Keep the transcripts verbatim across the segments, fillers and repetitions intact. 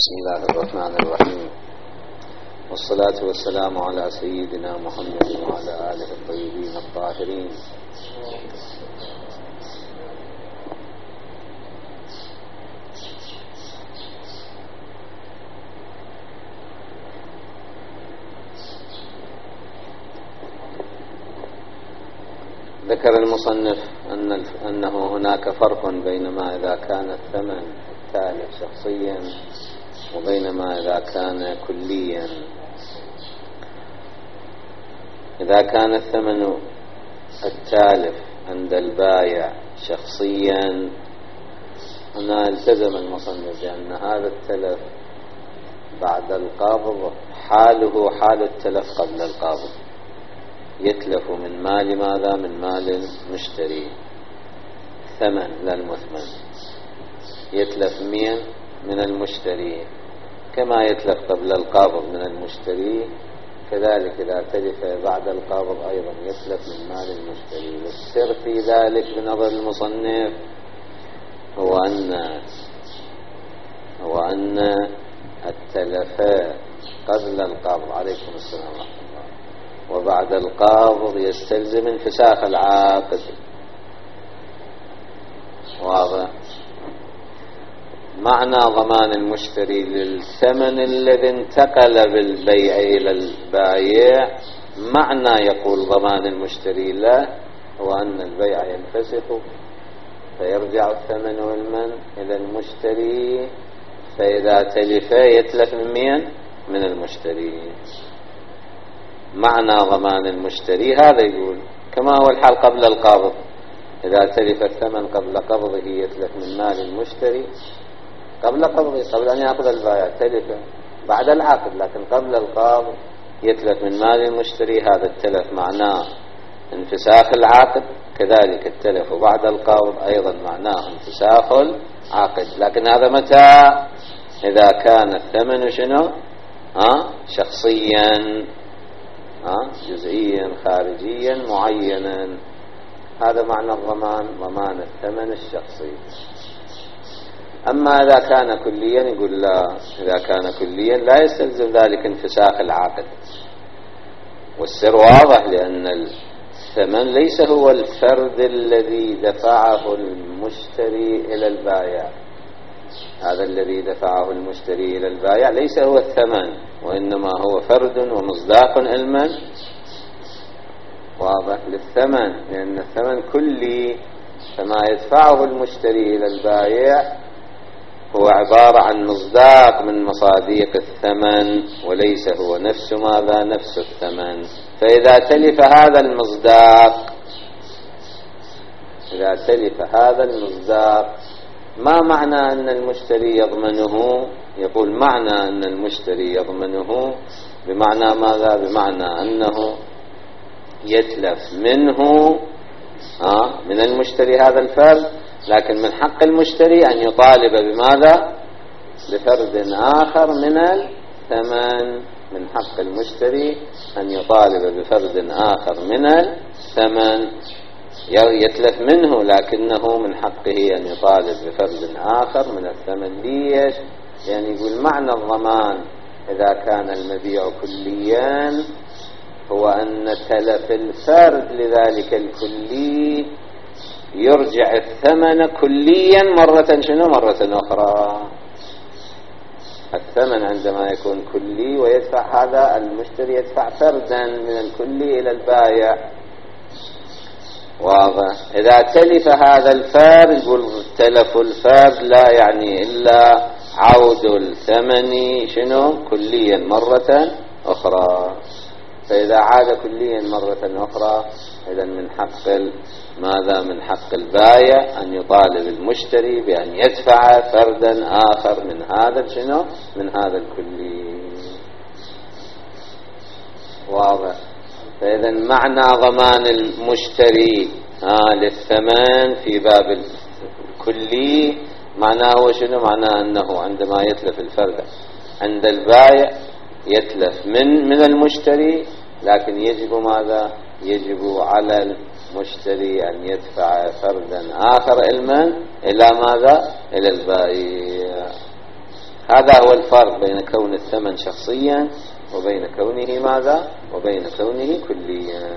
بسم الله الرحمن الرحيم، والصلاة والسلام على سيدنا محمد وعلى آله الطيبين الطاهرين. ذكر المصنف أن أنه هناك فرق بينما إذا كان الثمن التالف شخصيا وبينما إذا كان كليا. إذا كان الثمن التالف عند البائع شخصيا هنا التزم المصنف بأن هذا التلف بعد القابض حاله حال التلف قبل القابض، يتلف من مال ماذا؟ من مال مشتري، ثمن لا المثمن، يتلف مين؟ من المشتري، كما يتلف قبل القابض من المشتري كذلك إذا تلف بعد القابض أيضا يتلف من مال المشتري. والسر في ذلك بنظر المصنف هو أن هو أن التلف قبل القابض عليكم السلام ورحمة الله وبعد القابض يستلزم انفساخ العاقد. واضح؟ معنى ضمان المشتري للثمن الذي انتقل بالبيع إلى البائع، معنى يقول ضمان المشتري له هو أن البيع ينفسخ فيرجع الثمن والمن إلى المشتري، فإذا تلف يتلف من مين؟ من المشتري. معنى ضمان المشتري هذا يقول، كما هو الحال قبل القابض، إذا تلف الثمن قبل قبضه يتلف من مال المشتري قبل قبضه، قبل أن يأخذ البائع تلف بعد العقد، لكن قبل القابض يتلف من مال المشتري. هذا التلف معناه انفساخ العقد، كذلك التلف بعد القابض أيضا معناه انفساخ العقد. لكن هذا متى؟ إذا كان الثمن شنو؟ ها؟ شخصيا، ها؟ جزئيا خارجيا معينا. هذا معنى الضمان، ضمان الثمن الشخصي. أما إذا كان كليا يقول لا، إذا كان كليا لا يستلزم ذلك انفساخ العقد. والسر واضح، لأن الثمن ليس هو الفرد الذي دفعه المشتري إلى البائع، هذا الذي دفعه المشتري إلى البائع ليس هو الثمن، وإنما هو فرد ومصداق علما واضح للثمن، لأن الثمن كلي، فما يدفعه المشتري إلى البائع هو عبارة عن مصداق من مصاديق الثمن، وليس هو نفس ماذا؟ نفس الثمن. فإذا تلف هذا المصداق إذا تلف هذا المصداق ما معنى أن المشتري يضمنه؟ يقول معنى أن المشتري يضمنه بمعنى ماذا؟ بمعنى أنه يتلف منه آه من المشتري هذا الفرد، لكن من حق المشتري أن يطالب بماذا؟ بفرد آخر من الثمن. من حق المشتري أن يطالب بفرد آخر من الثمن، يتلف منه لكنه من حقه أن يطالب بفرد آخر من الثمن. ليش؟ يعني يقول معنى الضمان إذا كان المبيع كليا هو أن تلف الفرد لذلك الكلي يرجع الثمن كليا مرة شنو؟ مرة أخرى. الثمن عندما يكون كلي ويدفع هذا المشتري يدفع فردا من الكلي إلى البائع. واضح؟ إذا تلف هذا الفرد يقول تلف الفرد لا يعني إلا عود الثمن شنو؟ كليا مرة أخرى. فإذا عاد كليا مرة أخرى إذا من حق ماذا؟ من حق البائع أن يطالب المشتري بأن يدفع فردا آخر من هذا شنو؟ من هذا الكلي. واضح؟ فإذا معنى ضمان المشتري آه للثمن في باب الكلي معناه شنو؟ معناه أنه عندما يتلف الفرد عند البائع يتلف من من المشتري، لكن يجب ماذا؟ يجب على المشتري أن يدفع فردا آخر علما إلى ماذا؟ إلى البائع. هذا هو الفرق بين كون الثمن شخصيا وبين كونه ماذا؟ وبين كونه كليا.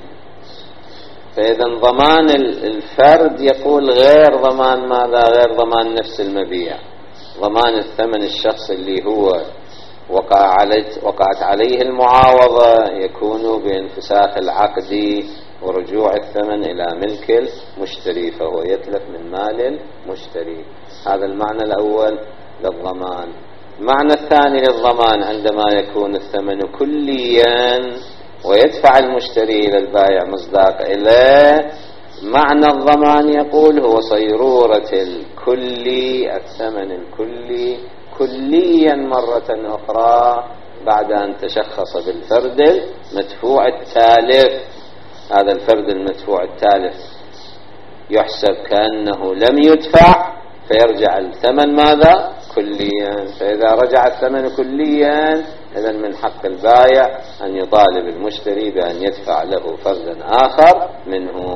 فإذا ضمان الفرد يقول غير ضمان ماذا؟ غير ضمان نفس المبيع. ضمان الثمن الشخص اللي هو وقع عليه وقعت عليه المعاوضة يكون بانفساخ العقد ورجوع الثمن إلى ملك المشتري، فهو يتلف من مال المشتري. هذا المعنى الأول للضمان. المعنى الثاني للضمان عندما يكون الثمن كليا ويدفع المشتري إلى البائع مصداق إليه. معنى الضمان يقول هو صيرورة الكلي، الثمن الكلي كليا مرة أخرى بعد أن تشخص بالفرد المدفوع التالف. هذا الفرد المدفوع التالف يحسب كأنه لم يدفع، فيرجع الثمن ماذا؟ كليا. فإذا رجع الثمن كليا إذن من حق البائع أن يطالب المشتري بأن يدفع له فردا آخر منه.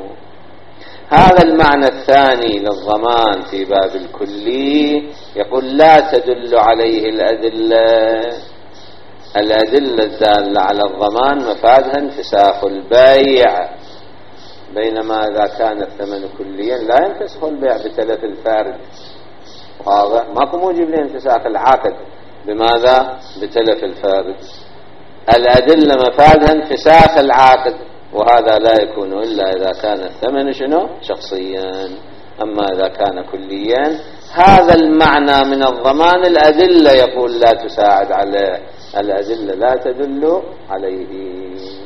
هذا المعنى الثاني للضمان في باب الكلي يقول لا تدل عليه الأدلة. الأدلة الدالة على الضمان مفادها انفساخ البيع، بينما إذا كان الثمن كليا لا ينفسخ البيع بتلف الفارد. وهذا ماكو موجب لانفساخ العقد بماذا؟ بتلف الفارد. الأدلة مفادها انفساخ العقد، وهذا لا يكون إلا إذا كان الثمن شنو؟ شخصيا. أما إذا كان كليا هذا المعنى من الضمان الأدلة يقول لا تساعد عليه، الأدلة لا تدل عليه.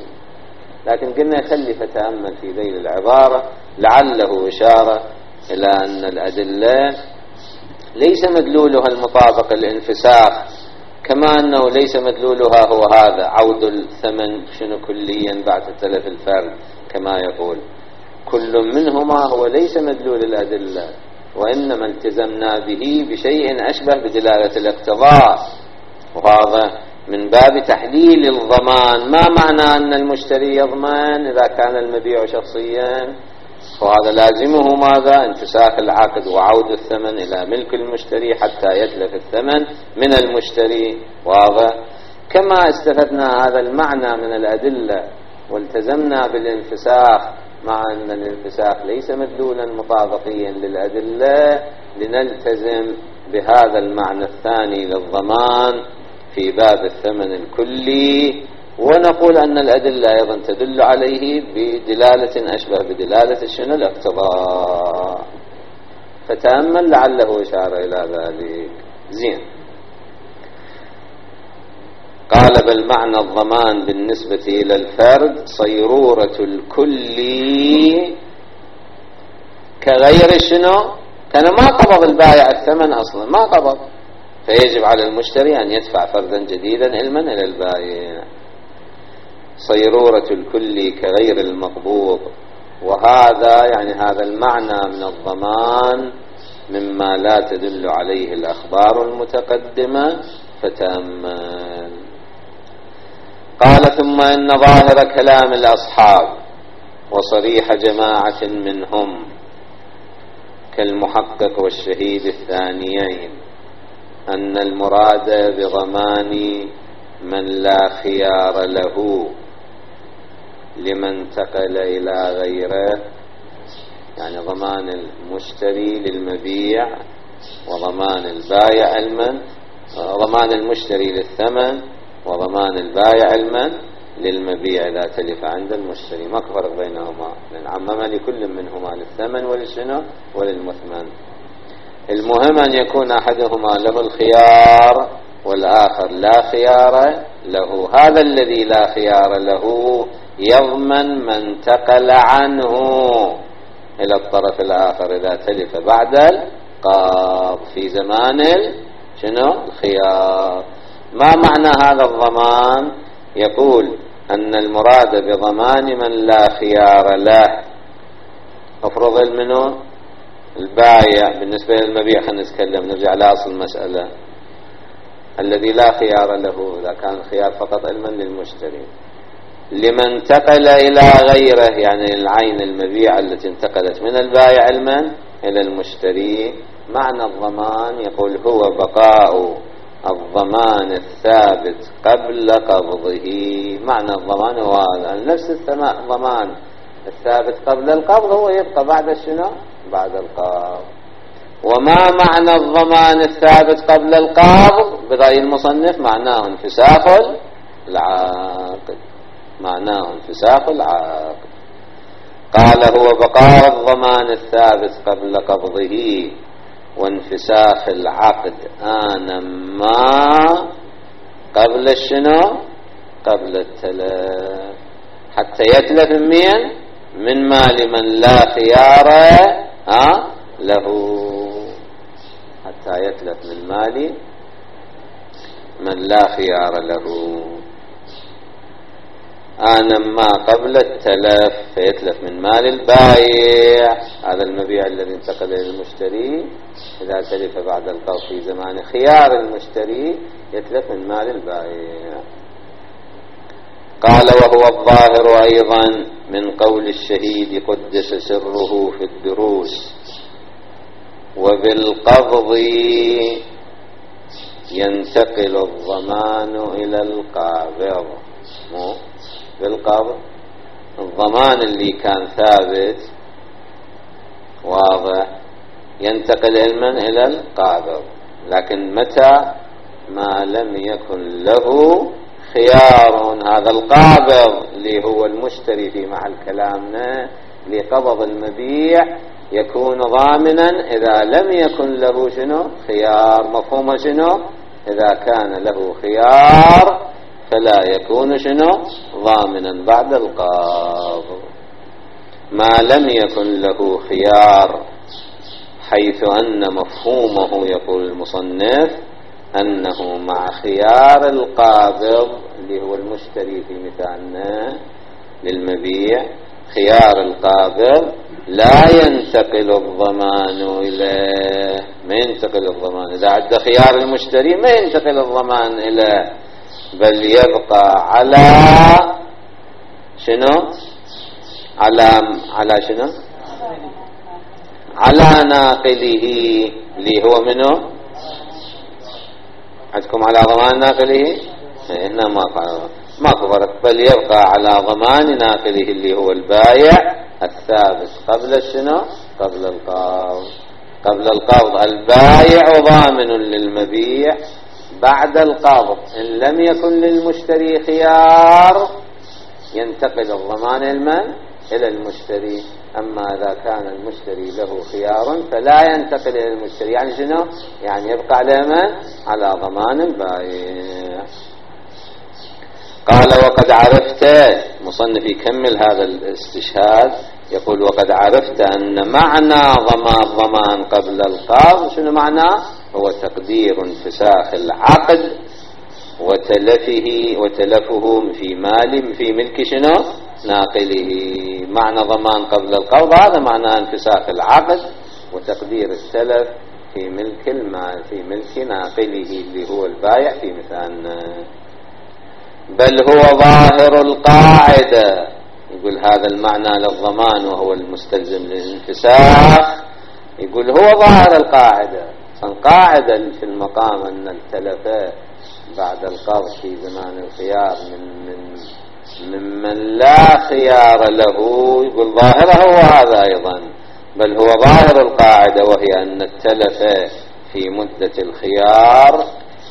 لكن قلنا يخلي فتأمل في ذيل العبارة لعله إشارة إلى أن الأدلة ليس مدلولها المطابق الانفساخ، كما أنه ليس مدلولها هو هذا عود الثمن شنو كليا بعد تلف الفرد كما يقول. كل منهما هو ليس مدلول الأدلة، وإنما التزمنا به بشيء أشبه بدلالة الاقتضاء، وهذا من باب تحليل الضمان. ما معنى أن المشتري يضمن إذا كان المبيع شخصيا؟ وهذا لازمه ماذا؟ انفساخ العقد وعود الثمن إلى ملك المشتري حتى يتلف الثمن من المشتري. واضح؟ كما استفدنا هذا المعنى من الأدلة والتزمنا بالانفساخ مع أن الانفساخ ليس مدلولا مطابقيا للأدلة، لنلتزم بهذا المعنى الثاني للضمان في باب الثمن الكلي، ونقول أن الأدلة أيضا تدل عليه بدلالة أشبه بدلالة شنو؟ الاقتضاء. فتأمل لعله إشارة إلى ذلك. زين. قال بل معنى الضمان بالنسبة إلى الفرد صيرورة الكلي كغير شنو؟ كان ما قبض البائع الثمن أصلا، ما قبض، فيجب على المشتري أن يدفع فردا جديدا علما إلى البائع. صيرورة الكلي كغير المقبوض، وهذا يعني هذا المعنى من الضمان مما لا تدل عليه الأخبار المتقدمة. فتأمل. قال ثم إن ظاهر كلام الأصحاب وصريح جماعة منهم كالمحقق والشهيد الثانيين أن المراد بضمان من لا خيار له لمن انتقل إلى غيره، يعني ضمان المشتري للمبيع وضمان البائع علما، ضمان المشتري للثمن وضمان البائع علما للمبيع إذا تلف عند المشتري. ما فرق بينهما، لأن عمم لكل منهما للثمن وللشنو وللمثمن. المهم أن يكون أحدهما له الخيار والآخر لا خيار له. هذا الذي لا خيار له يضمن من انتقل عنه إلى الطرف الآخر إذا تلف بعد القبض في زمان شنو الخيار. ما معنى هذا الضمان؟ يقول أن المراد بضمان من لا خيار له. أفرض منه البائع بالنسبة للمبيع، خلينا نتكلم نرجع لأصل المسألة. الذي لا خيار له إذا كان الخيار فقط علما للمشتري، لمن انتقل إلى غيره يعني العين المبيعة التي انتقلت من البائع علما إلى المشتري، معنى الضمان يقول هو بقاء الضمان الثابت قبل قبضه. معنى الضمان هو نفس الضمان الثابت قبل القبض هو يبقى بعد شنو؟ بعد القبض. وما معنى الضمان الثابت قبل القبض برأي المصنف؟ معناه انفساخ العقد، معناه انفساخ العقد. قال هو بقاء الضمان الثابت قبل قبضه وانفساخ العقد آن ما قبل الشنو؟ قبل التلف، حتى يتلف مين؟ من مال من لا خيار ها له، حتى يتلف من مال من لا خيار له آن ما قبل التلف، فيتلف من مال البائع. هذا المبيع الذي انتقل إلى المشتري إذا تلف بعد القبض في زمان خيار المشتري يتلف من مال البائع. قال وهو الظاهر أيضا من قول الشهيد قدس سره في الدروس وبالقبض ينتقل الضمان إلى القابض. مو بالقبض الضمان اللي كان ثابت واضح ينتقل علما إلى القابض، لكن متى؟ ما لم يكن له خيار. هذا القابض اللي هو المشتري في محل كلامنا لقبض المبيع يكون ضامنا إذا لم يكن له شنو؟ خيار. مفهوم شنو؟ إذا كان له خيار فلا يكون شنو؟ ضامنا بعد القبض. ما لم يكن له خيار، حيث أن مفهومه يقول المصنف أنه مع خيار القابض اللي هو المشتري في مثالنا للمبيع، خيار القابض لا ينتقل الضمان إليه. ما ينتقل الضمان إذا عد خيار المشتري، ما ينتقل الضمان إليه، بل يبقى على شنو؟ على على شنو؟ على ناقله اللي هو منه. عندكم على ضمان ناقله؟ هنا ما ماكو فرق، بل يبقى على ضمان ناقله اللي هو البايع الثابت قبل شنو؟ قبل القبض. قبل القبض البايع ضامن للمبيع، بعد القبض إن لم يكن للمشتري خيار ينتقل الضمان المن إلى المشتري. أما إذا كان المشتري له خيار فلا ينتقل إلى المشتري. يعني شنو؟ يعني يبقى على من؟ على ضمان البائع. قال وقد عرفت، مصنف يكمل هذا الاستشهاد يقول وقد عرفت أن معنى ضمان ضمان قبل القبض شنو معناه؟ هو تقدير انفساخ العقد وتلفه وتلفه في مال في ملك شنو؟ ناقله. معنى ضمان قبل القبض هذا معنى انفساخ العقد وتقدير التلف في ملك المال في ملك ناقله اللي هو البائع في مثالنا. بل هو ظاهر القاعدة، يقول هذا المعنى للضمان وهو المستلزم للانفساخ، يقول هو ظاهر القاعدة. القاعدة في المقام أن التلف بعد القبض في زمان الخيار من من ممن لا خيار له، يقول ظاهره هو هذا أيضا. بل هو ظاهر القاعدة وهي أن التلف في مدة الخيار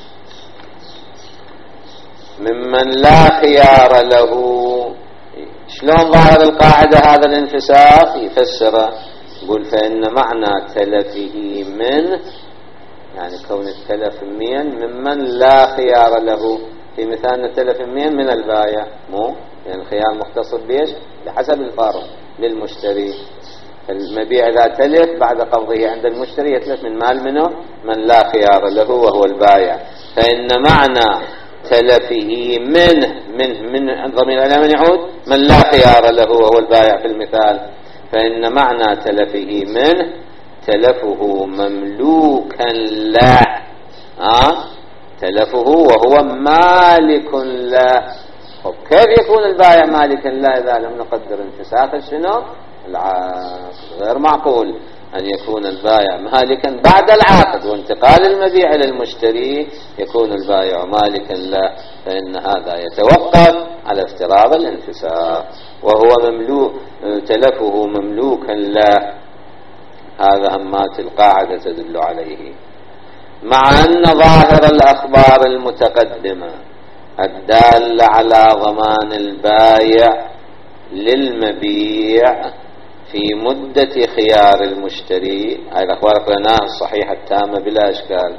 ممن لا خيار له. شلون ظاهر القاعدة هذا الانفساخ؟ يفسره يقول فإن معنى تلفه منه يعني كون التلف من ممن لا خيار له. في مثال تلف من من البائع، مو يعني الخيار مختص بيش بحسب الفرق للمشتري. المبيع إذا تلف بعد قبضه عند المشتري يتلف من مال منه من لا خيار له وهو البائع. فإن معنى تلفه منه منه من ضمير إلى من يعود؟ من لا خيار له وهو البائع في المثال. فإن معنى تلفه منه تلفه مملوكا له، ها تلفه وهو مالك له. طب كيف يكون البائع مالكا له إذا لم نقدر انفساخ شنو؟ العقد؟ غير معقول. أن يكون البائع مالكا بعد العقد وانتقال المبيع إلى المشتري يكون البائع مالكا له، فإن هذا يتوقف على افتراض الانفساخ، وهو مملوك تلفه مملوكا له. هذا همات القاعدة تدل عليه. مع أن ظاهر الأخبار المتقدمة الدالة على ضمان البائع للمبيع في مدة خيار المشتري، هذه الأخبار قرأناها الصحيحة التامة بلا إشكال،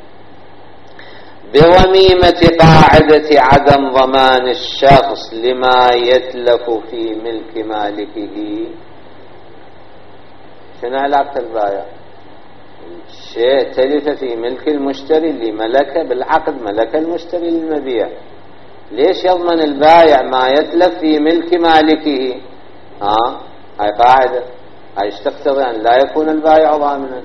بضميمة قاعدة عدم ضمان الشخص لما يتلف في ملك مالكه. شنو علاقة البائع؟ شيء تلف في ملك المشتري اللي ملكه بالعقد، ملك المشتري للمبيع، ليش يضمن البائع ما يتلف في ملك مالكه؟ ها هاي قاعدة، هاي تقتضي أن لا يكون البائع ضامنا.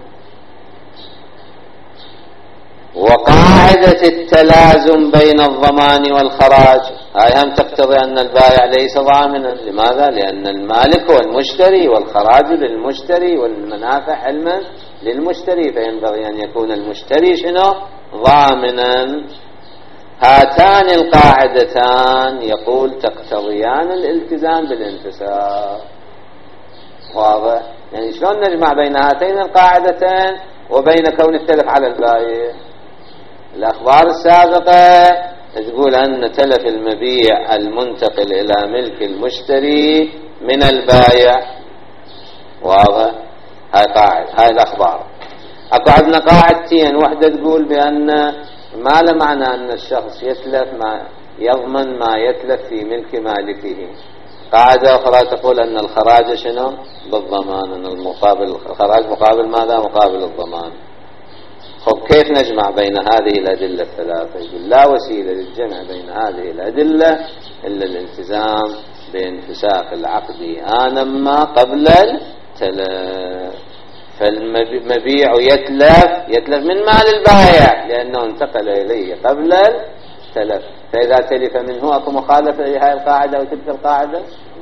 وقاعدة التلازم بين الضمان والخراج هاي هم تقتضي أن البائع ليس ضامنا. لماذا؟ لأن المالك هو المشتري والخراج للمشتري والمنافع علما للمشتري، فينبغي أن يكون المشتري شنو؟ ضامنا. هاتان القاعدتان يقول تقتضيان الالتزام بالانفساخ. واضح؟ يعني شلون نجمع بين هاتين القاعدتين وبين كون التلف على البائع؟ الأخبار السابقة تقول أن تلف المبيع المنتقل إلى ملك المشتري من البائع. واضح؟ هاي قاعدة، هاي الأخبار. أكو عندنا قاعدتين، واحدة تقول بأن ما له معنى أن الشخص يتلف ما يضمن ما يتلف في ملك مالكه. قاعدة أخرى تقول أن الخراج شنو؟ بالضمان، أن المقابل الخراج مقابل ماذا؟ مقابل الضمان. خب كيف نجمع بين هذه الأدلة الثلاثة؟ يقول لا وسيلة للجمع بين هذه الأدلة إلا الالتزام بانفساخ العقد آنما قبل التلف. فالمبيع يتلف يتلف من مال البائع لأنه انتقل إليه قبل التلف، فإذا تلف منه أكو مخالفة لهذه القاعدة وتلك القاعدة.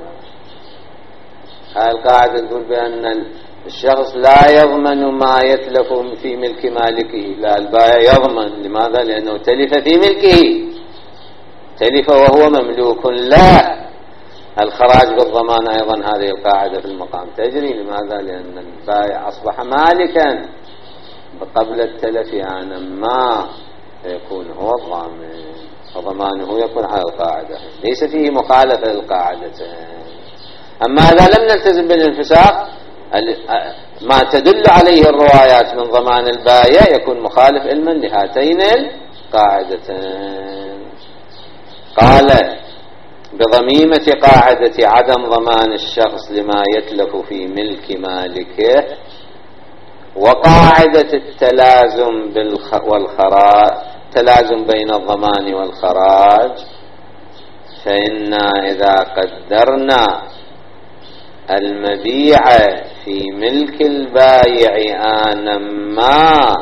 هذه القاعدة تقول بأن الشخص لا يضمن ما يتلف في ملك مالكه، لا البائع يضمن. لماذا؟ لأنه تلف في ملكه، تلف وهو مملوك له. الخراج بالضمان أيضا هذه القاعدة في المقام تجري. لماذا؟ لأن البائع أصبح مالكا قبل التلف عن ما يكون هو الضامن، فضمانه يكون على القاعدة، ليس فيه مخالفة للقاعدتين. أما إذا لم نلتزم بالانفساخ ما تدل عليه الروايات من ضمان البائع يكون مخالف علما لهاتين القاعدتين. قال بضميمة قاعدة عدم ضمان الشخص لما يتلف في ملك مالكه، وقاعدة التلازم والخراج، تلازم بين الضمان والخراج، فإنا إذا قدرنا المبيع في ملك البائع آنما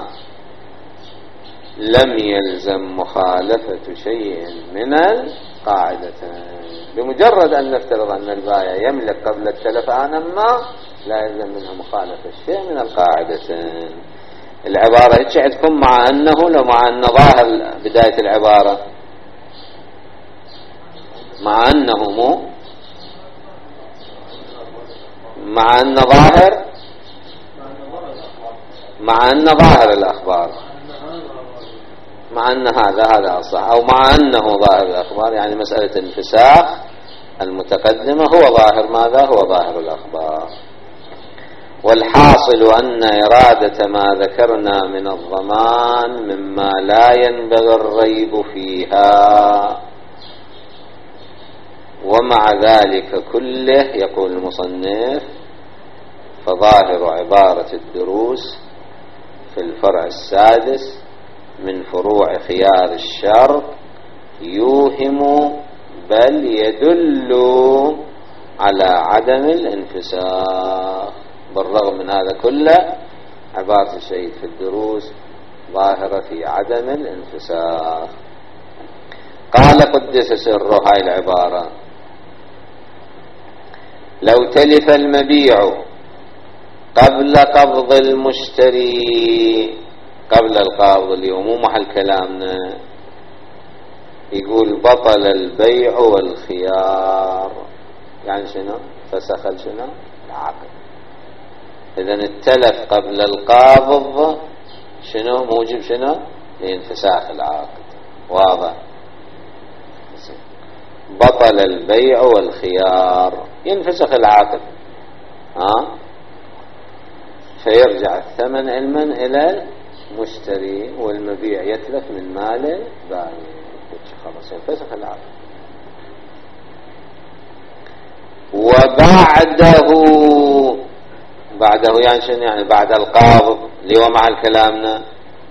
لم يلزم مخالفة شيء من القاعدتين. بمجرد أن نفترض أن البائع يملك قبل التلف آنما لا يلزم منها مخالفة شيء من القاعدتين. العبارة هيك عندكم مع أنه لو مع أن ظاهر بداية العبارة مع أنه مو مع أن ظاهر مع أن ظاهر الأخبار مع أن هذا هذا أصح، أو مع أنه ظاهر الأخبار، يعني مسألة الانفساخ المتقدمة هو ظاهر ماذا؟ هو ظاهر الأخبار. والحاصل أن إرادة ما ذكرنا من الضمان مما لا ينبغي الريب فيها، ومع ذلك كله يقول المصنف فظاهر عبارة الدروس في الفرع السادس من فروع خيار الشرط يوهم بل يدل على عدم الانفساخ. بالرغم من هذا كله عبارة الشيخ في الدروس ظاهرة في عدم الانفساخ. قال قدس سره هاي العبارة: لو تلف المبيع قبل قبض المشتري، قبل القبض اللي هو مو محل كلامنا، يقول بطل البيع والخيار، يعني شنو؟ فسخ شنو؟ العقد. إذن التلف قبل القابض شنو موجب شنو؟ لانفساخ العقد. واضح؟ بطل البيع والخيار، ينفسخ العقد، ها؟ فيرجع الثمن علما إلى المشتري والمبيع يتلف من مال البائع، خلاص ينفسخ العقد. وبعده، بعده يعني شنو؟ يعني بعد القابض اللي هو مع كلامنا.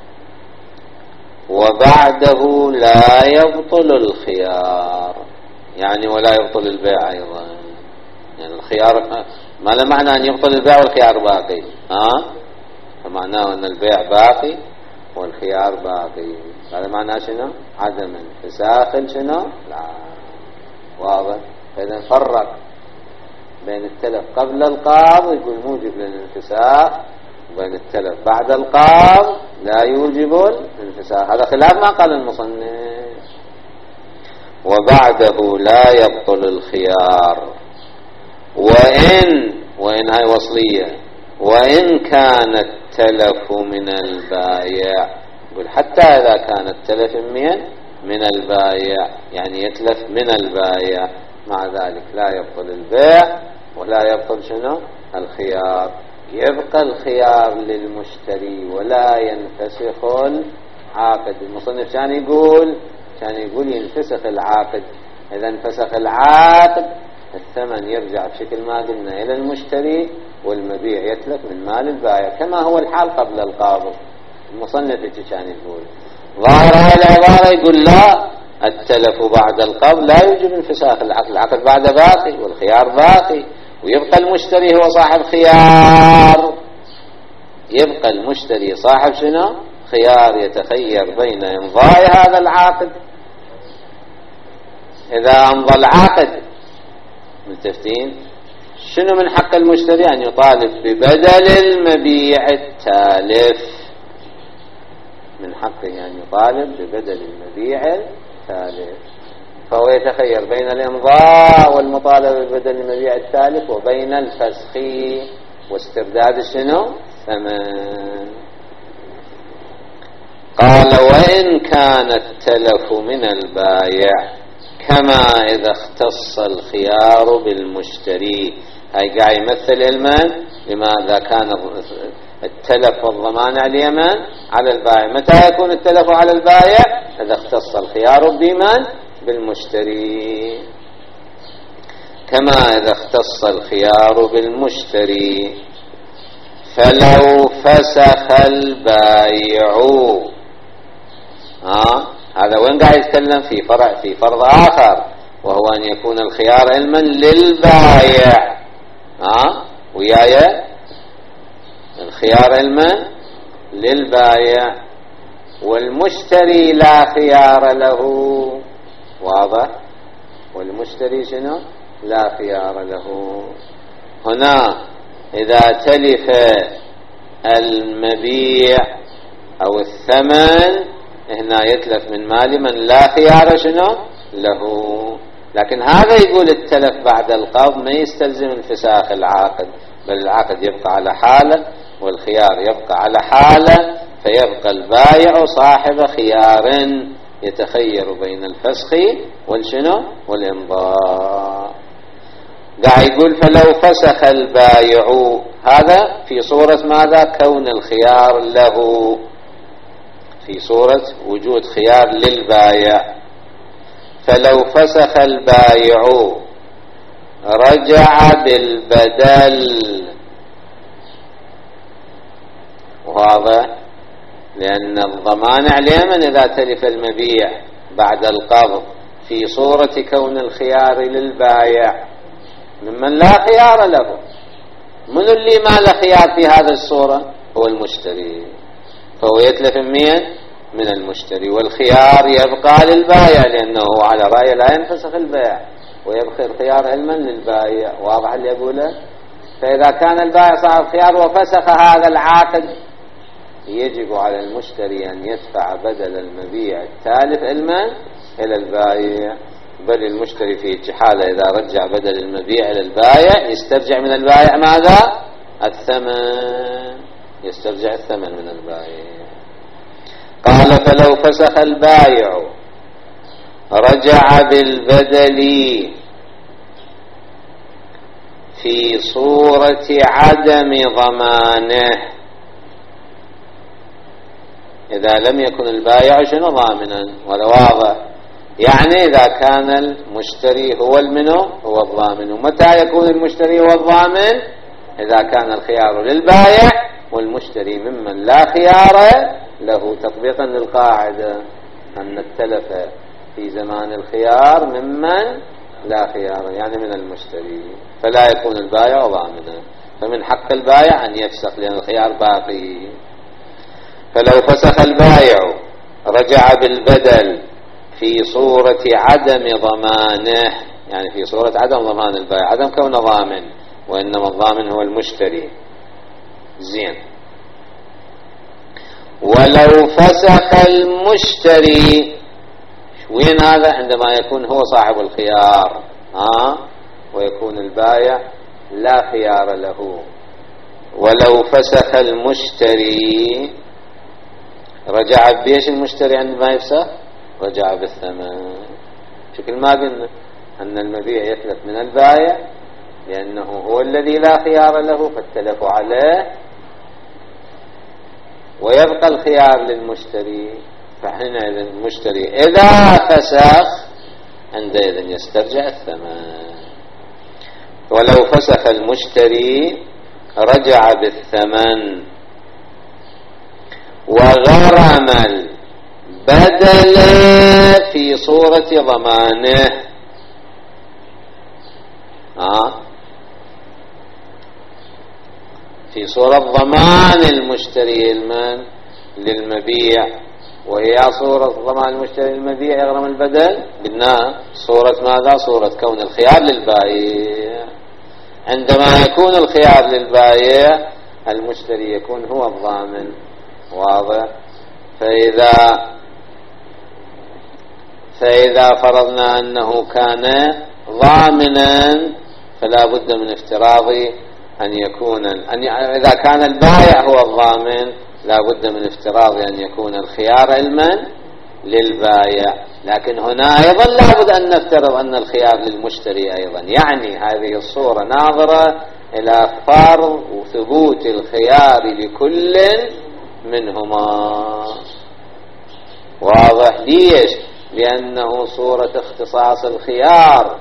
وبعده لا يبطل الخيار، يعني ولا يبطل البيع أيضا. يعني الخيار ما له معنى أن يبطل البيع والخيار باقي، ها؟ فمعناه أن البيع باقي والخيار باقي. هذا معناه شنو؟ عدم انفساخ شنو؟ لا. واضح؟ فإذا فرق بين التلف قبل القابض يقول موجب للانفساخ، وبين التلف بعد القابض لا يوجب الانفساخ. هذا خلاف ما قال المصنف. وبعده لا يبطل الخيار، وإن وإن هاي وصلية، وإن كان التلف من البائع، يقول حتى إذا كان التلف من من البائع، يعني يتلف من البائع، مع ذلك لا يبطل البيع ولا يبطل شنو؟ الخيار. يبقى الخيار للمشتري ولا ينفسخ العاقد. المصنف كان يقول كان يقول ينفسخ العاقد. إذا انفسخ العاقد الثمن يرجع بشكل ما قلنا إلى المشتري والمبيع يتلف من مال البائع، كما هو الحال قبل القابض. المصنف كان يقول ظاهر هذه العبارة يقول لا، التلف بعد القبض لا يوجب انفساخ العقد، العقد بعد باقي والخيار باقي، ويبقى المشتري هو صاحب خيار. يبقى المشتري صاحب شنو؟ خيار، يتخير بين إمضاء هذا العقد. إذا أمضى العقد متفقين، شنو من حق المشتري؟ أن يطالب ببدل المبيع التالف. من حقه أن يطالب ببدل المبيع التالف، فهو يتخير بين الإمضاء والمطالبة ببدل المبيع التالف وبين الفسخ واسترداد شنو؟ ثمن. قال وإن كان التلف من البائع كما إذا اختص الخيار بالمشتري. هاي قاعد يمثل المن لماذا كان التلف والضمان على اليمن على البائع. متى يكون التلف على البائع؟ إذا اختص الخيار بمن؟ بالمشتري. كما إذا اختص الخيار بالمشتري. فلو فسخ البائع، ها هذا وين قاعد يتكلم؟ في فرع في فرض آخر، وهو أن يكون الخيار علما للبائع. ها وياي الخيار علما للبائع والمشتري لا خيار له. واضح؟ والمشتري شنو؟ لا خيار له. هنا إذا تلف المبيع أو الثمن، هنا يتلف من مال من لا خيار شنو له. لكن هذا يقول التلف بعد القبض ما يستلزم انفساخ العقد، بل العقد يبقى على حاله والخيار يبقى على حاله، فيبقى البائع صاحب خيار يتخير بين الفسخ والشنو والإمضاء. قاعد يقول فلو فسخ البائع، هذا في صورة ماذا؟ كون الخيار له، في صورة وجود خيار للبائع. فلو فسخ البائع رجع بالبدل. واضح؟ لأن الضمان عليه من إذا تلف المبيع بعد القبض في صورة كون الخيار للبائع ممن لا خيار له. من اللي ما له خيار في هذه الصورة؟ هو المشتري، فهو يتلف مين؟ من المشتري، والخيار يبقى للبائع لأنه على رأي لا ينفسخ البيع، ويبقى الخيار علما للبائع. واضح اللي أقوله؟ فإذا كان البائع صاحب خيار وفسخ هذا العاقد يجب على المشتري أن يدفع بدل المبيع التالف علما إلى البائع. بل المشتري في حالة إذا رجع بدل المبيع إلى البائع يسترجع من البائع ماذا؟ الثمن، يسترجع الثمن من البائع. قال فلو فسخ البائع رجع بالبدل في صورة عدم ضمانه. إذا لم يكن البائع شنو ضامنا؟ ولا واضح؟ يعني إذا كان المشتري هو المنو هو الضامن. ومتى يكون المشتري هو الضامن؟ إذا كان الخيار للبائع والمشتري ممن لا خيار له، تطبيقا للقاعدة أن التلف في زمان الخيار ممن لا خيار، يعني من المشتري، فلا يكون البائع ضامنا. فمن حق البائع أن يفسخ لأن الخيار باقي. فلو فسخ البائع رجع بالبدل في صورة عدم ضمانه، يعني في صورة عدم ضمان البائع، عدم كونه ضامن، وإنما الضامن هو المشتري. زين. ولو فسخ المشتري، وين هذا؟ عندما يكون هو صاحب الخيار ها ويكون البائع لا خيار له. ولو فسخ المشتري رجع بيش المشتري عندما يفسخ؟ رجع بالثمن. شكل ما قلنا أن المبيع يتلف من البائع لأنه هو الذي لا خيار له فالتلف عليه، ويبقى الخيار للمشتري. فحينئذ المشتري إذا فسخ عندئذ يسترجع الثمن. ولو فسخ المشتري رجع بالثمن وغرم البدل في صورة ضمانه. آه في صورة ضمان المشتري المن للمبيع، وهي صورة ضمان المشتري للمبيع يغرم البدل. قلنا صورة ماذا؟ صورة كون الخيار للبائع. عندما يكون الخيار للبائع المشتري يكون هو الضامن. واضح؟ فإذا فإذا فرضنا أنه كان ضامنا فلا بد من افتراض أن يكون أن إذا كان البائع هو الضامن لا بد من افتراض أن يكون الخيار علما للبائع. لكن هنا أيضا لا بد أن نفترض أن الخيار للمشتري أيضا. يعني هذه الصورة ناظرة إلى فرض وثبوت الخيار لكل منهما. واضح؟ ليش؟ لأنه صورة اختصاص الخيار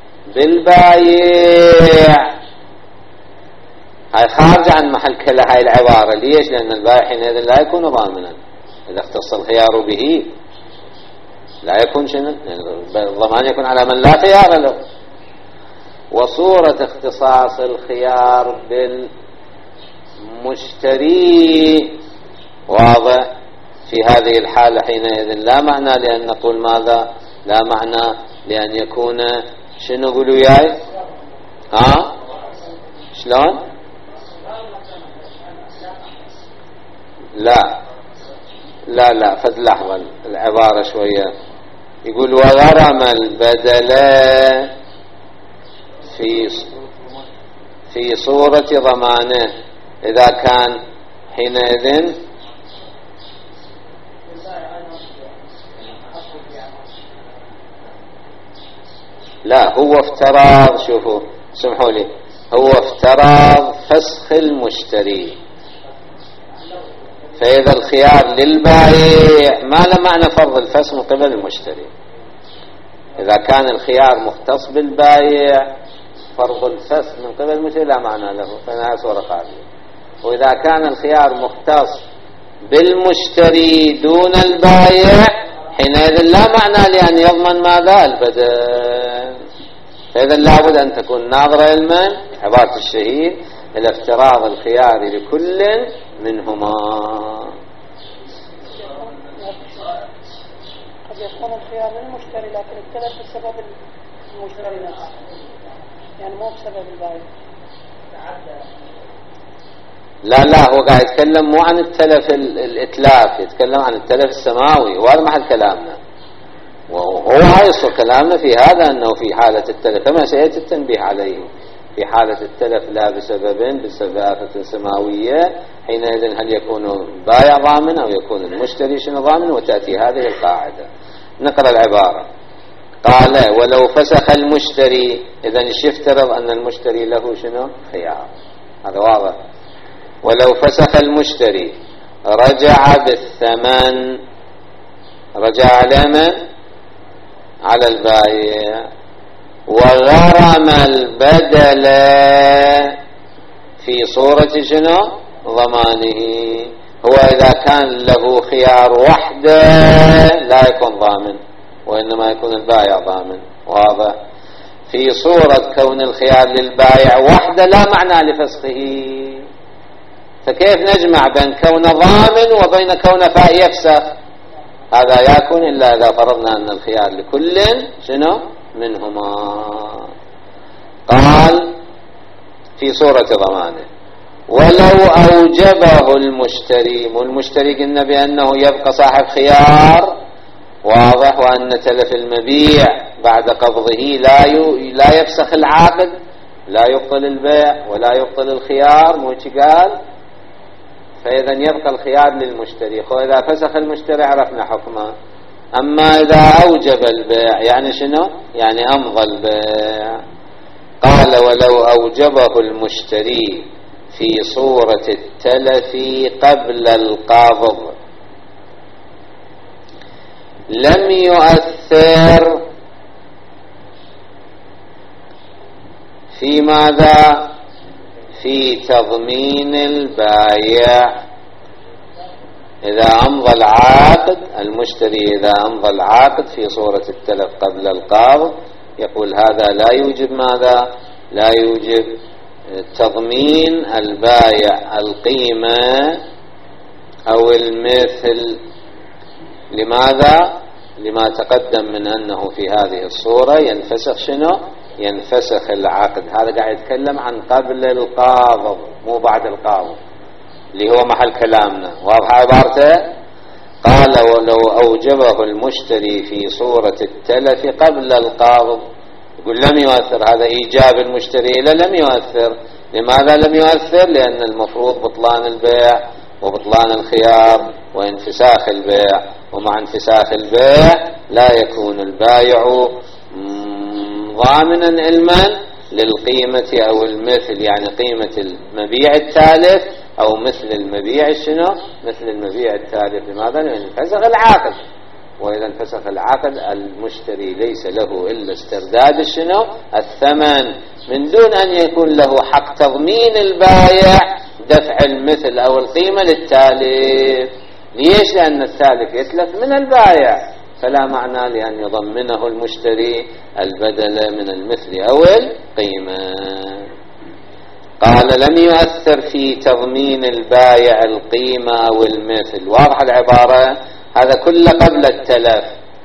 بالبائع هاي خارج عن محل كل هاي العبارة. ليش؟ لأن البائع حينئذ لا يكون ضامنا إذا اختص الخيار به، لا يكون شنو؟ الضمان يكون على من لا خيار له. وصورة اختصاص الخيار بالمشتري واضح في هذه الحالة حينئذ لا معنى لأن نقول ماذا؟ لا معنى لأن يكون شنو قولوا ياي؟ ها؟ شلون؟ لا لا لا فد لحظة العبارة شوية. يقول وغرم البدل في في صورة ضمانه إذا كان حينئذ لا هو افتراض. شوفوا سمحوا لي، هو افتراض فسخ المشتري. فإذا الخيار للبائع ما له معنى فرض الفسخ من قبل المشتري. إذا كان الخيار مختص بالبائع فرض الفسخ من قبل المشتري لا معنى له، فإنها صورة خارجية. وإذا كان الخيار مختص بالمشتري دون البائع حينئذ لا معنى لأن يضمن ماذا؟ البدل. فإذا لابد أن تكون ناظرة علما عبارة الشهيد إلى افتراض الخيار لكل منهما. قد يكون الخيار للمشتري لكن التلف بسبب المشتري نفسه، يعني مو بسبب البائع. لا لا، هو قاعد يتكلم مو عن التلف الاتلاف، يتكلم عن التلف السماوي، وهذا محل كلامنا. وهو هيصل كلامنا في هذا أنه في حالة التلف كما سيأتي التنبيه عليه، في حالة التلف لا بسبب بسبب آفة سماوية، حينئذ هل يكون البائع ضامن أو يكون المشتري شنو ضامن؟ وتأتي هذه القاعدة. نقرأ العبارة. قال ولو فسخ المشتري، إذن يفترض أن المشتري له شنو؟ خيار، هذا واضح. ولو فسخ المشتري رجع بالثمن، رجع على من؟ على البائع، وغرم البدل في صورة شنو؟ ضمانه. هو إذا كان له خيار وحده لا يكون ضامن، وإنما يكون البائع ضامن، واضح. في صورة كون الخيار للبائع وحده لا معنى لفسخه، فكيف نجمع بين كون ضامن وبين كون يفسخ؟ هذا يكون إلا إذا فرضنا أن الخيار لكل شنو منهما. قال في صورة ضمانه. ولو أوجبه المشتري، والمشتري قلنا بأنه يبقى صاحب خيار، واضح، وأن تلف المبيع بعد قبضه لا لا يفسخ العقد، لا يبطل البيع ولا يبطل الخيار، مو قال. فإذا يبقى الخيار للمشتري. وإذا فسخ المشتري عرفنا حكمه. أما إذا أوجب البيع يعني شنو؟ يعني أمضى البيع. قال ولو أوجبه المشتري في صورة التلف قبل القبض لم يؤثر في ماذا؟ في تضمين البائع. إذا أمضى العاقد المشتري، إذا أمضى العاقد في صورة التلف قبل القبض، يقول هذا لا يوجب ماذا؟ لا يوجب تضمين البائع القيمة أو المثل. لماذا؟ لما تقدم من أنه في هذه الصورة ينفسخ شنو؟ ينفسخ العقد. هذا قاعد يتكلم عن قبل القابض مو بعد القابض، اللي هو محل كلامنا. واضح عبارته؟ قال ولو أوجبه المشتري في صورة التلف قبل القابض، يقول لم يؤثر. هذا إيجاب المشتري لا لم يؤثر. لماذا لم يؤثر؟ لأن المفروض بطلان البيع وبطلان الخيار وانفساخ البيع، ومع انفساخ البيع لا يكون البائع ضامنا علما للقيمة أو المثل، يعني قيمة المبيع التالف أو مثل المبيع شنو؟ مثل المبيع التالف. لماذا؟ لأن انفسخ العقد، وإذا انفسخ العقد المشتري ليس له إلا استرداد شنو؟ الثمن، من دون أن يكون له حق تضمين البائع دفع المثل أو القيمة للتالف. ليش؟ لأن التالف يتلف من البائع، فلا معنى لأن يضمنه المشتري البدل من المثل أو القيمة. قال لم يؤثر في تضمين البائع القيمة أو المثل. واضح العبارة؟ هذا كله قبل التلف.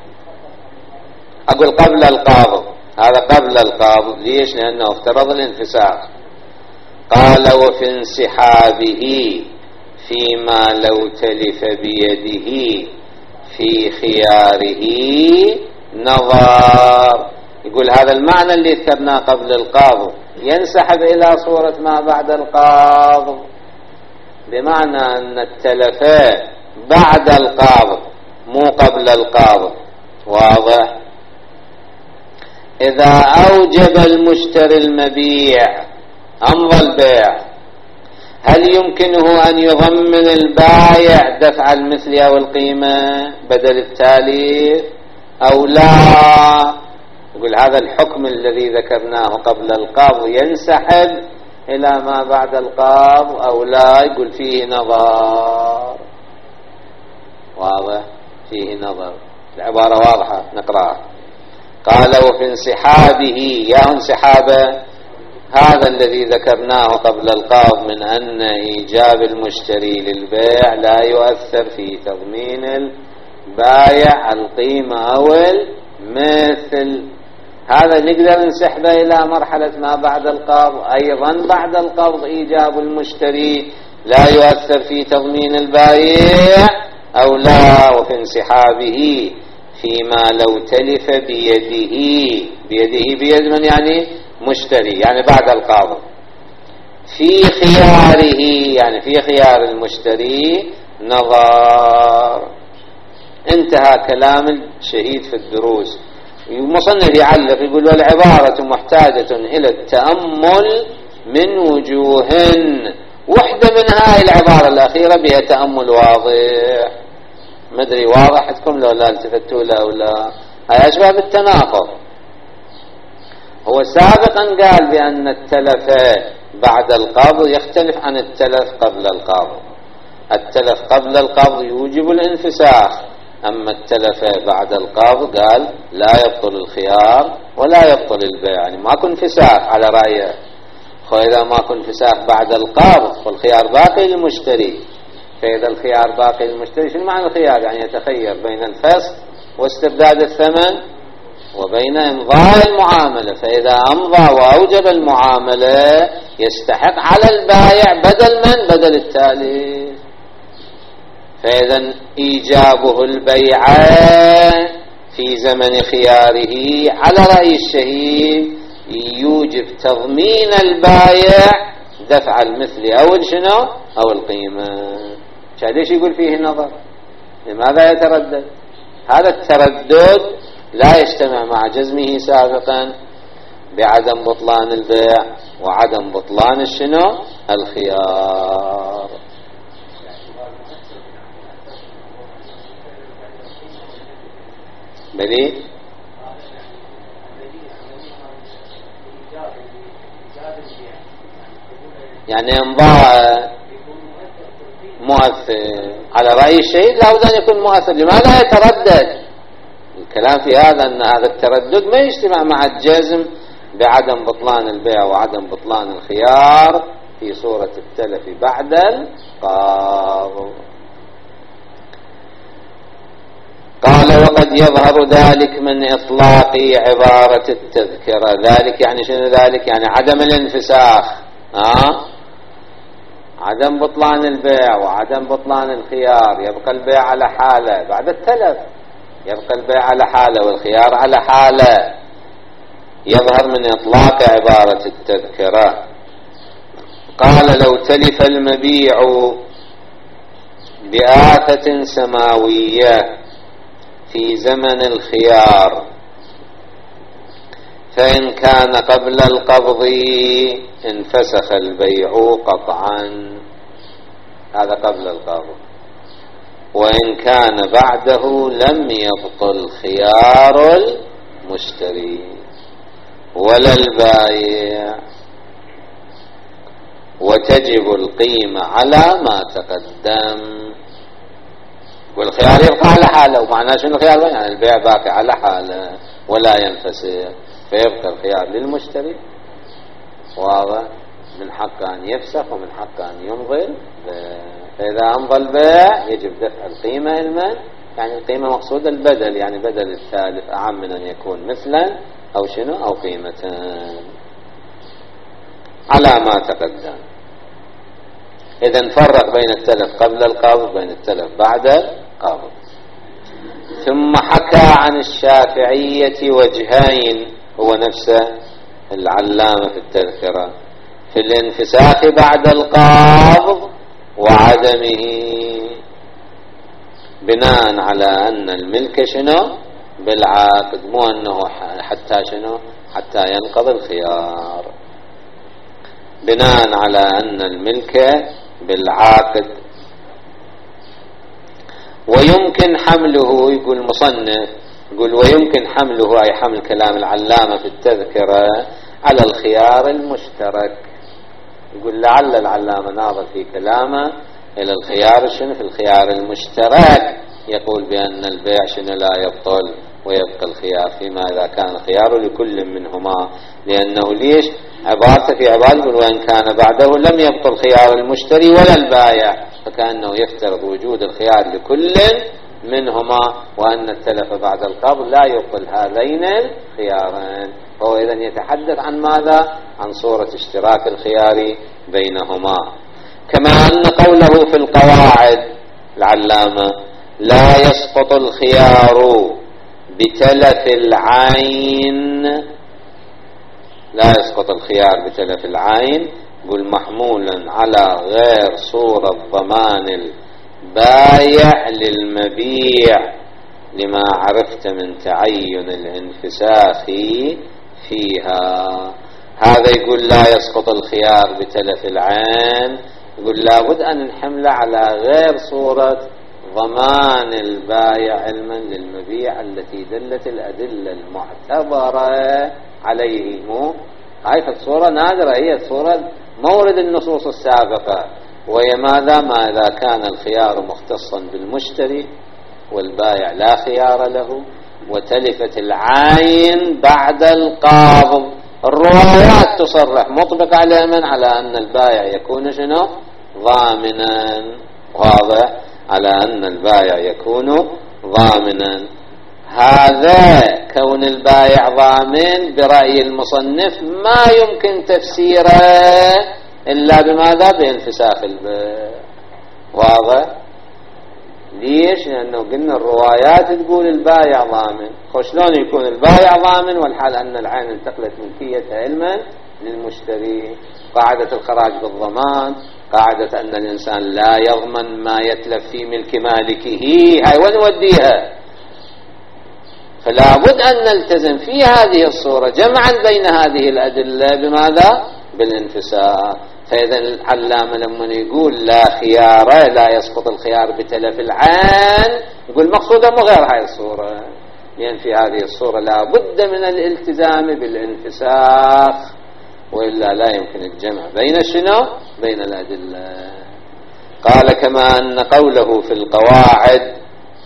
أقول قبل القابض، هذا قبل القابض. ليش؟ لأنه افترض الانفساخ. قال وفي انسحابه فيما لو تلف بيده في خياره نظر. يقول هذا المعنى اللي ذكرناه قبل القابض ينسحب إلى صورة ما بعد القابض، بمعنى أن التلف بعد القابض مو قبل القابض. واضح؟ إذا أوجب المشتري المبيع أمضى البيع، هل يمكنه أن يضمن البائع دفع المثل أو القيمة بدل التاليف أو لا؟ يقول هذا الحكم الذي ذكرناه قبل القابض ينسحب إلى ما بعد القابض أو لا؟ يقول فيه نظر. واضح؟ فيه نظر. العبارة واضحة، نقرأها. قال وفي انسحابه، يا انسحابه هذا الذي ذكرناه قبل القابض من أن إيجاب المشتري للبيع لا يؤثر في تضمين البائع القيمة أو المثل. هذا نقدر نسحبه إلى مرحلة ما بعد القبض. أيضا بعد القبض إيجاب المشتري لا يؤثر في تضمين البائع أو لا، وفي انسحابه فيما لو تلف بيده. بيده بيد من يعني مشتري، يعني بعد القبض. في خياره يعني في خيار المشتري نظر. انتهى كلام الشهيد في الدروس. المصنف يعلق يقول: والعبارة محتاجة إلى التأمل من وجوه. وحدة من هاي العبارة الأخيرة بها تأمل واضح. ما أدري واضح عندكم لو لا التفتوا له أو لا. هاي أشبه بالتناقض. هو سابقا قال بأن التلف بعد القبض يختلف عن التلف قبل القبض. التلف قبل القبض يوجب الانفساخ، أما التلف بعد القبض قال لا يبطل الخيار ولا يبطل البيع، يعني ماكو انفساخ على رأيه. فإذا ماكو انفساخ بعد القبض والخيار باقي للمشتري، فإذا الخيار باقي للمشتري شنو معنى الخيار؟ يعني يتخير بين الفسخ واستبداد الثمن وبين إمضاء المعاملة. فإذا أمضى وأوجب المعاملة يستحق على البائع بدل من؟ بدل التالف. فإذا إيجابه البيع في زمن خياره على رأي الشهيد يوجب تضمين البائع دفع المثل أو شنو أو القيمة. ليش يقول فيه النظر؟ لماذا يتردد؟ هذا التردد لا يجتمع مع جزمه سابقا بعدم بطلان البيع وعدم بطلان الشنو الخيار. بلي يعني امضاء مؤثر على رأي الشهيد لابد أن يكون مؤثر. لماذا يتردد؟ الكلام في هذا أن هذا التردد ما يجتمع مع الجزم بعدم بطلان البيع وعدم بطلان الخيار في صورة التلف بعد القبض. قال: وقد يظهر ذلك من إطلاق عبارة التذكرة. ذلك يعني شنو ذلك؟ يعني عدم الانفساخ، ها؟ عدم بطلان البيع وعدم بطلان الخيار. يبقى البيع على حالة بعد التلف، يبقى البيع على حالة والخيار على حالة. يظهر من إطلاق عبارة التذكرة. قال: لو تلف المبيع بآفة سماوية في زمن الخيار فإن كان قبل القبض انفسخ البيع قطعا. هذا قبل القبض. وإن كان بعده لم يبطل خيار المشتري ولا البائع، وتجب القيمة على ما تقدم. والخيار يبقى على حاله. ومعناه شنو الخيار؟ يعني البيع باقي على حاله ولا ينفسخ، فيبقى الخيار للمشتري. واضح؟ من حقه أن يفسخ ومن حقه أن يمضي. فإذا أمضى البيع يجب دفع القيمة المن، يعني القيمة مقصود البدل، يعني بدل الثالث أعم من أن يكون مثلا أو شنو أو قيمتان على ما تقدم. إذن فرق بين التلف قبل القبض بين التلف بعد القبض. ثم حكى عن الشافعية وجهين، هو نفسه العلامة في التذكرة، في الانفساخ بعد القبض وعدمه، بناء على أن الملك شنو بالعقد، مو أنه حتى شنو حتى ينقضي الخيار. بناء على أن الملك بالعقد. ويمكن حمله، يقول المصنف، يقول ويمكن حمله، أي حمل كلام العلامة في التذكرة على الخيار المشترك. يقول لعل العلامة ناظر في كلامه إلى الخيار شنو في الخيار المشترك، يقول بأن البيع شنو لا يبطل ويبقى الخيار فيما إذا كان الخيار لكل منهما، لأنه ليش عبارته في عبارة يقول وإن كان بعده لم يبطل خيار المشتري ولا البائع، فكأنه يفترض وجود الخيار لكل منهما، وأن التلف بعد القبض لا يقبل هذين الخيارين. فهو إذن يتحدث عن ماذا؟ عن صورة اشتراك الخيار بينهما. كما أن قوله في القواعد العلامة لا يسقط الخيار بتلف العين، لا يسقط الخيار بتلف العين، قل محمولا على غير صورة ضمان البايع للمبيع لما عرفت من تعين الانفساخ فيها. هذا يقول لا يسقط الخيار بتلف العين، يقول لابد أن نحمله على غير صورة ضمان البايع علما للمبيع التي دلت الأدلة المعتبرة عليه. مو هاي الصورة نادرة، هي صورة مورد النصوص السابقة، وهي ماذا؟ ما إذا كان الخيار مختصا بالمشتري والبايع لا خيار له، وتلفت العين بعد القابض. الروايات تصرح مطبق على من؟ على أن البايع يكون شنو؟ ضامنا. واضح؟ على أن البايع يكون ضامنا. هذا كون البايع ضامن برأي المصنف ما يمكن تفسيره إلا بماذا؟ بانفساخ البيع. واضح؟ ليش؟ لأنه قلنا الروايات تقول البايع ضامن. شلون يكون البايع ضامن والحال أن العين انتقلت ملكيتها علما للمشتري؟ قاعدة الخراج بالضمان، قاعدة أن الإنسان لا يضمن ما يتلف في ملك مالكه، هاي وين نوديها؟ فلا بد أن نلتزم في هذه الصورة جمعا بين هذه الأدلة بماذا؟ بالانفساخ. فإذا العلامة لما يقول لا خيار، لا يسقط الخيار بتلف العين، يقول مقصوده مو غير هاي الصورة، لأن في هذه الصورة لا بد من الالتزام بالانفساخ، وإلا لا يمكن الجمع بين شنو؟ بين الأدلة. قال كما أن قوله في القواعد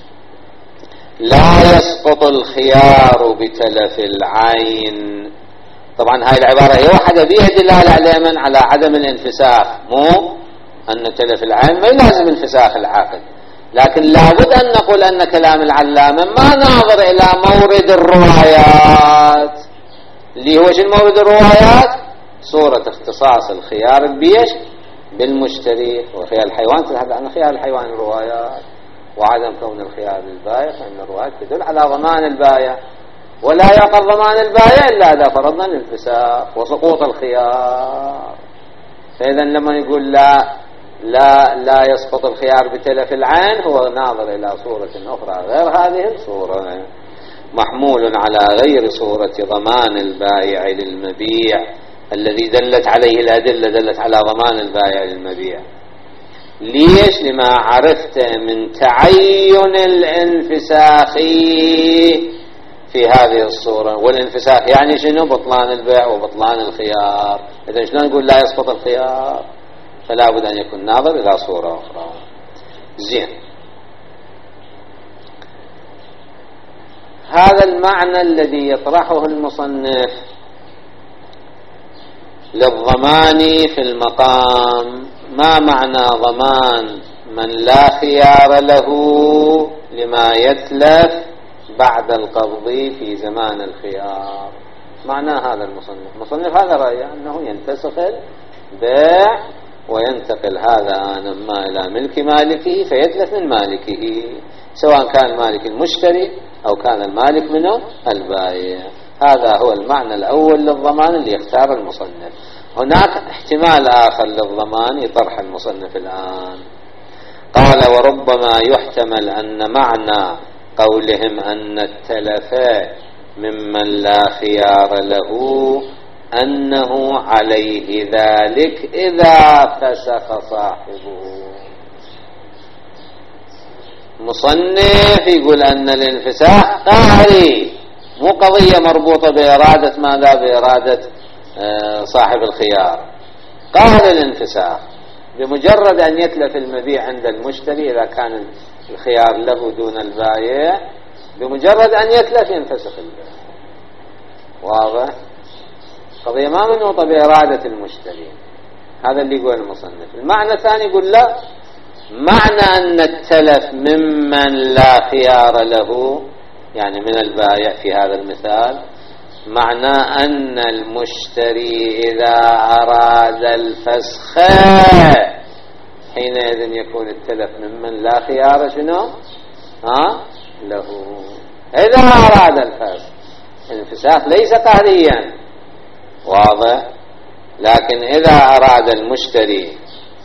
لا يسقط الخيار بتلف العين، طبعا هاي العبارة هي واحدة بها دلالة على من؟ على عدم الانفساخ، مو أن تلف العين ما يلازم انفساخ العقد، لكن لابد أن نقول أن كلام العلامة ما ناظر إلى مورد الروايات، اللي هو شو المورد الروايات؟ صورة اختصاص الخيار بيش بالمشتري، وخيار الحيوان تتحدث عن خيار الحيوان الروايات، وعدم كون الخيار للبائع، فإن الروايات تدل على ضمان البائع، ولا يعقد ضمان البائع إلا إذا فرضنا الانفساخ وسقوط الخيار. فإذا لما يقول لا لا لا يسقط الخيار بتلف العين، هو ناظر إلى صورة أخرى غير هذه الصورة، محمول على غير صورة ضمان البائع للمبيع الذي دلت عليه الأدلة، دلت على ضمان البائع للمبيع. ليش؟ لما عرفت من تعين الانفساخ في هذه الصورة، والانفساخ يعني شنو؟ بطلان البيع وبطلان الخيار. إذا شلون نقول لا يسقط الخيار؟ فلا بد أن يكون ناظر إلى صورة أخرى. زين، هذا المعنى الذي يطرحه المصنف للضمان في المقام. ما معنى ضمان من لا خيار له لما يتلف بعد القبض في زمان الخيار؟ معنى هذا المصنف، المصنف هذا رأيه أنه ينفسخ البيع وينتقل هذا آنما إلى ملك مالكه فيتلف من مالكه، سواء كان مالك المشتري أو كان المالك منه البائع. هذا هو المعنى الأول للضمان اللي يختار المصنف. هناك احتمال آخر للضمان يطرح المصنف الآن. قال وربما يحتمل أن معنى قولهم أن التلف ممن لا خيار له أنه عليه ذلك إذا فسخ صاحبه. مصنف يقول أن الانفساخ قهري، مو قضية مربوطة بإرادة ماذا؟ بإرادة صاحب الخيار. قهر الانفساخ بمجرد أن يتلف المبيع عند المشتري إذا كان الخيار له دون البائع، بمجرد أن يتلف ينفسخ البيع. واضح؟ قضية ما منوطة بإرادة المشتري. هذا اللي يقول المصنف. المعنى الثاني يقول لا، معنى أن التلف ممن لا خيار له، يعني من البائع في هذا المثال، معنى أن المشتري إذا أراد الفسخ حينئذ يكون التلف ممن لا خيار شنو ها له. إذا أراد الفسخ، الانفساخ ليس قهريا واضح، لكن إذا أراد المشتري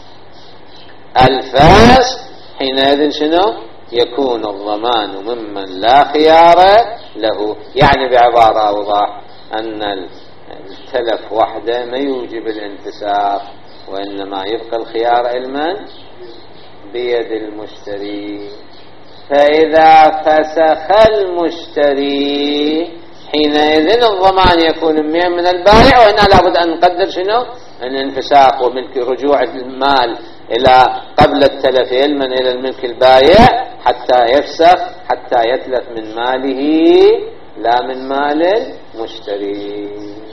الفسخ حينئذ شنو يكون الضمان ممن لا خيار له. يعني بعبارة أوضح أن التلف وحده ما يوجب الانفساخ، وإنما يبقى الخيار علما بيد المشتري. فإذا فسخ المشتري حينئذ الضمان يكون من البائع، وهنا لابد أن نقدر شنو الانفساخ وملك رجوع المال إلى قبل التلف علما إلى الملك البائع حتى يفسخ، حتى يتلف من ماله لا من مال المشتري.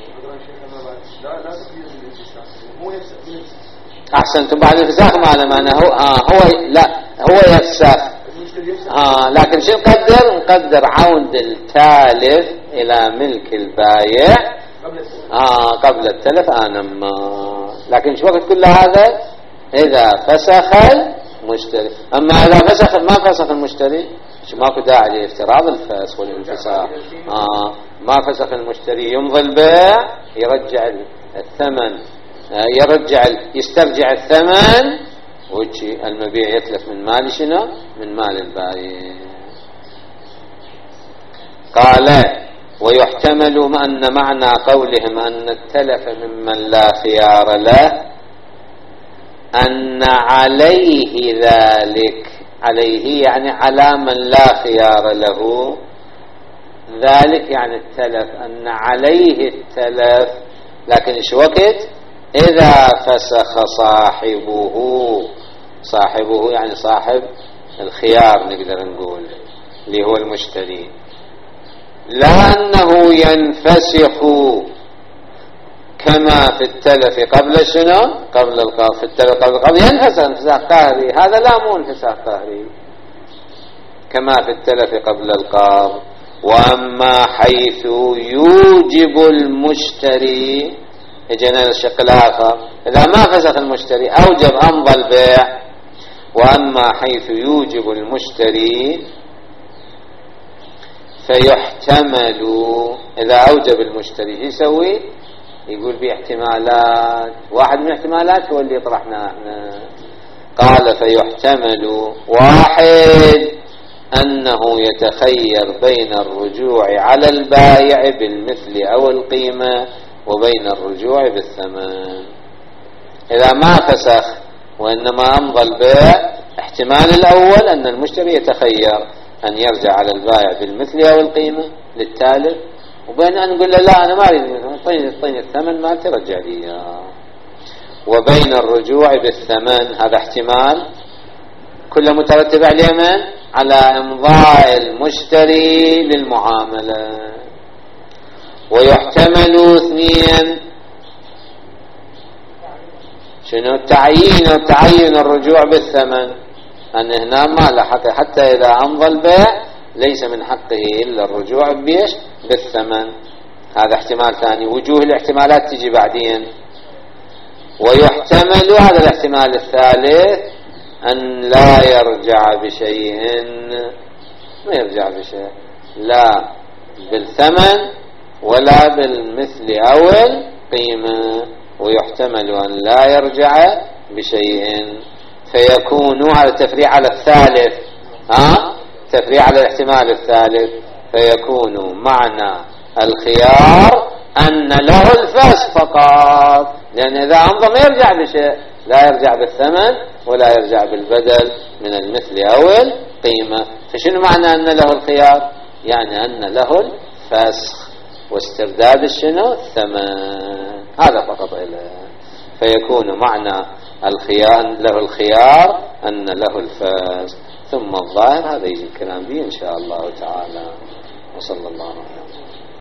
أحسنتم. بعد الفساخ ما معنى هو آه هو لا هو يفسخ آه لكن شو نقدر نقدر عود التالف إلى ملك البائع آه قبل التلف آنما. لكن شو وقت كل هذا إذا فسخ المشتري. أما إذا فسخ ما فسخ المشتري ماكو داعي لافتراض الفسخ والانفساخ. آه ما فسخ المشتري يمضي البيع يرجع الثمن، آه يرجع يسترجع الثمن، وجي المبيع يتلف من مال شنو من مال البائع. قال ويحتمل أن معنى قولهم أن التلف ممن لا خيار له أن عليه ذلك، عليه يعني على من لا خيار له، ذلك يعني التلف أن عليه التلف، لكن إيش وقت إذا فسخ صاحبه، صاحبه يعني صاحب الخيار نقدر نقول اللي هو المشتري، لأنه ينفسخ كما في التلف قبل شنو قبل القبض. في التلف قبل القبض ينفسخ انفساخ قهري، هذا لا مو انفساخ قهري كما في التلف قبل القبض. وأما حيث يوجب المشتري، اجينا الشق الآخر، إذا ما فسخ المشتري أوجب أمضى البيع. وأما حيث يوجب المشتري فيحتمل، إذا أوجب المشتري يسوي يقول باحتمالات، واحد من الاحتمالات هو اللي طرحناه احنا. قال فيحتمل واحد أنه يتخير بين الرجوع على البائع بالمثل أو القيمة وبين الرجوع بالثمن. إذا ما فسخ وإنما أمضى البيع، احتمال الأول أن المشتري يتخير أن يرجع على البائع بالمثل أو القيمة للتالف، وبين أن نقول له لا أنا ما أريد طين طين الثمن ما ترجع لي، وبين الرجوع بالثمن. هذا احتمال كله مترتب عليه من على إمضاء المشتري للمعاملة. ويحتمل اثنين شنو التعيين وتعين الرجوع بالثمن، أن هنا ما لحق حتى إذا أمضى البيع ليس من حقه إلا الرجوع بيش بالثمن. هذا احتمال ثاني. وجوه الاحتمالات تجي بعدين. ويحتمل هذا الاحتمال الثالث أن لا يرجع بشيء، ما يرجع بشيء لا بالثمن ولا بالمثل أو القيمة. ويحتمل أن لا يرجع بشيء فيكون، هذا تفريع على الثالث، ها تفريع على الاحتمال الثالث، فيكون معنى الخيار أن له الفسخ فقط، لأن إذا أمضى ما يرجع بشيء، لا يرجع بالثمن ولا يرجع بالبدل من المثل أو القيمة. فشنو معنى أن له الخيار؟ يعني أن له الفسخ واسترداد الشنو الثمن، هذا فقط إله. فيكون معنى الخيار له الخيار أن له الفسخ. ثم الظاهر هذا يجي الكلام به إن شاء الله تعالى. وصلى الله عليه وسلم.